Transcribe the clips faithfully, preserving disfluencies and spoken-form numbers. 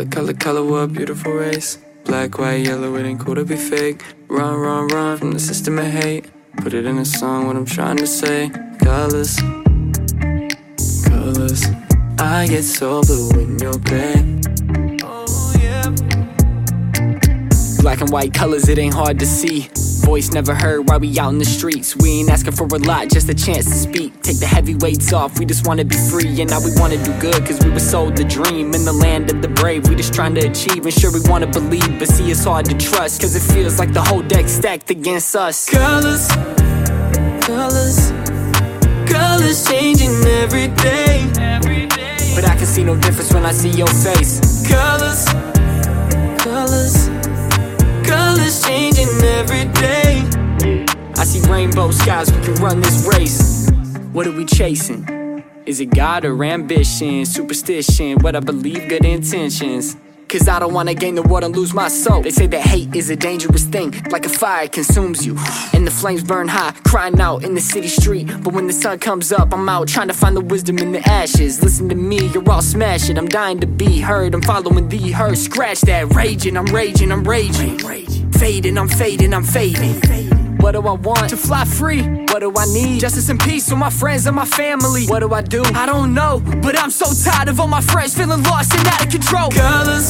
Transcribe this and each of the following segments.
Color, color, color, what a beautiful race. Black, white, yellow, it ain't cool to be fake. Run, run, run from the system of hate. Put it in a song, what I'm trying to say. Colors, colors. I get so blue in your gray. Oh yeah. Black and white colors, it ain't hard to see. Voice never heard while we out in the streets. We ain't asking for a lot, just a chance to speak. Take the heavy weights off, we just wanna be free. And now we wanna do good, cause we were sold the dream. In the land of the brave, we just trying to achieve. And sure we wanna believe, but see it's hard to trust, cause it feels like the whole deck stacked against us. Colors, colors, colors changing every day. But I can see no difference when I see your face. Colors, colors, colors changing every day. I see rainbow skies, we can run this race. What are we chasing? Is it God or ambition? Superstition, what I believe, good intentions. Cause I don't wanna gain the world and lose my soul. They say that hate is a dangerous thing, like a fire consumes you, and the flames burn high, crying out in the city street. But when the sun comes up, I'm out trying to find the wisdom in the ashes. Listen to me, you're all smash it. I'm dying to be heard, I'm following the herd. Scratch that, raging, I'm raging, I'm raging. Fading, I'm fading, I'm fading. What do I want? To fly free. What do I need? Justice and peace for my friends and my family. What do I do? I don't know, but I'm so tired of all my friends feeling lost and out of control. Colors,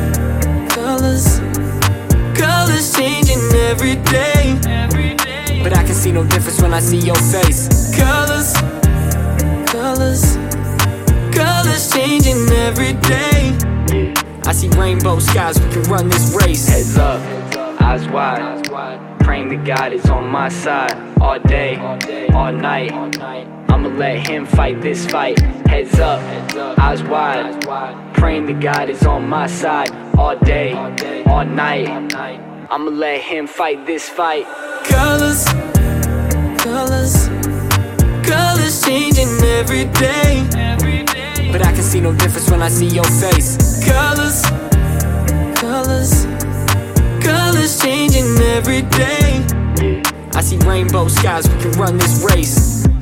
colors, colors changing every day. But I can see no difference when I see your face. Colors, colors, colors changing every day. I see rainbow skies, we can run this race. Heads up, eyes wide, praying to God is on my side. All day, all night, I'ma let him fight this fight. Heads up, eyes wide, praying to God is on my side. All day, all night, I'ma let him fight this fight. Colors, colors, colors changing every day. But I can see no difference when I see your face. Colors, colors, colors changing every day. I see rainbow skies, we can run this race.